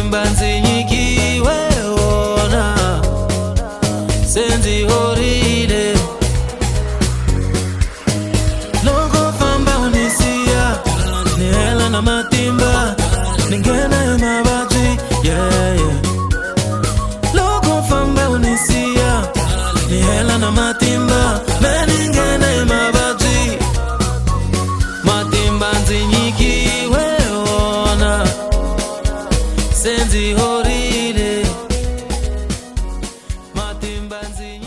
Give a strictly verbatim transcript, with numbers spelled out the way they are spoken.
matimba nzinyikiwe ona senzi horile logo famba unisia nihela na matimba ningena ya mabaji yeah yeah logo famba unisia nihela na matimba meningena ya mabaji matimba nzinyikiwe ona senzi horile matimba nzinyikiwe